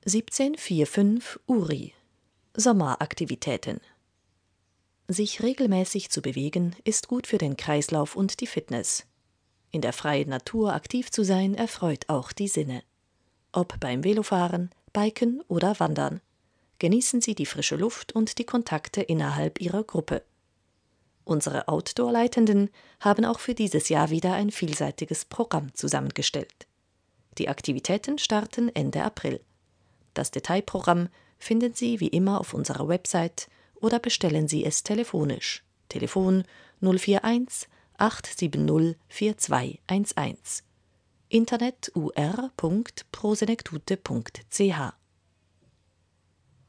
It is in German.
1745 Uri Sommeraktivitäten. Sich regelmäßig zu bewegen, ist gut für den Kreislauf und die Fitness. In der freien Natur aktiv zu sein, erfreut auch die Sinne. Ob beim Velofahren, Biken oder Wandern. Genießen Sie die frische Luft und die Kontakte innerhalb Ihrer Gruppe. Unsere Outdoor-Leitenden haben auch für dieses Jahr wieder ein vielseitiges Programm zusammengestellt. Die Aktivitäten starten Ende April. Das Detailprogramm finden Sie wie immer auf unserer Website oder bestellen Sie es telefonisch. Telefon 041 870 4211. Internet ur.prosenektute.ch